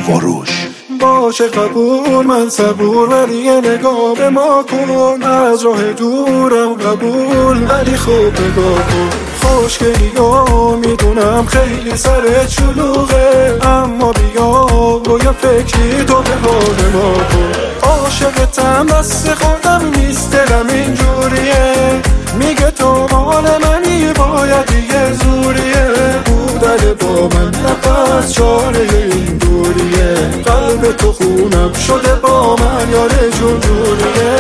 فروش. باشه قبول من صبور، ولی یه نگاه به ما کن. از راه دورم قبول، ولی خوب نگاه کن. خوشگلی ها میدونم خیلی سر چلوغه، اما بیا و یه فکری تو به حال ما کن. عاشقتم دست خودم نیست، دلم اینجوریه. میگه تو مال منی، باید یه زوریه. بودن با من نفس چاره این دوریه. قلب تو خونم شده با من، یاره جون جوریه.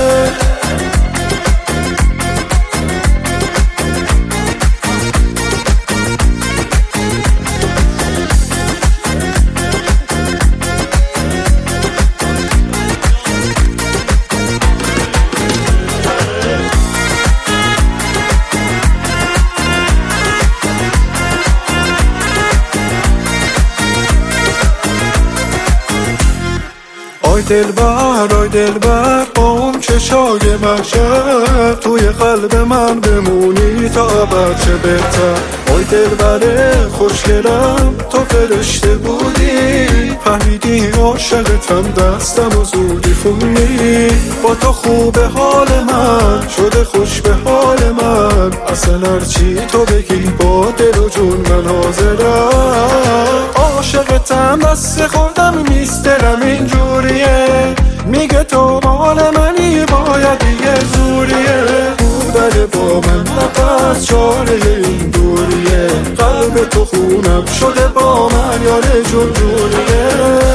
آی دلبر آی دلبر، با اون چشای محشر توی قلب من بمونی تا ابد چه بهتر. آی دلبر خوشگلم، تو فرشته بودی، فهمیدی عاشقتم دستم و زودی خوندی. با تو خوبه حال من شده خوش به حال من، اصلا هرچی تو بگی با دل و جون من حاضرم. عاشقتم دست خودم نیست، دلم اینجوریه. میگه تو مال منی، باید یه زوریه. بودن با من نفس چاره این دوریه. قلب تو خونم شده با من، یاره جون جوریه.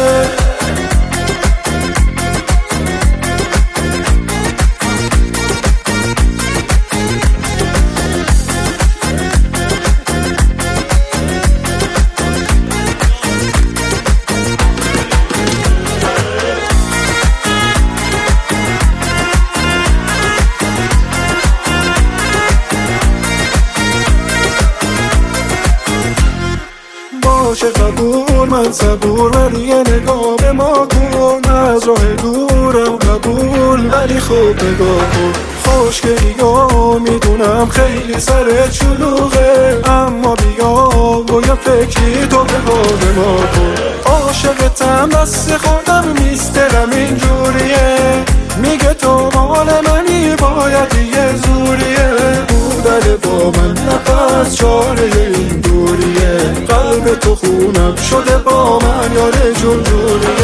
باشه قبول من صبور، ولی یه نگاه به ما کن. از راه دورم قبول، ولی خوب نگاه کن. خوشگلی ها میدونم خیلی سر چلوغه، اما بیا و یه فکری تو به حال ما کن. عاشقتم دست خودم نیست، دلم اینجوریه. میگه تو مال منی، باید یه زوریه. بودن با من نفس چاره این دوریه. قلب تو خونم شده با من، یاره جون جوریه.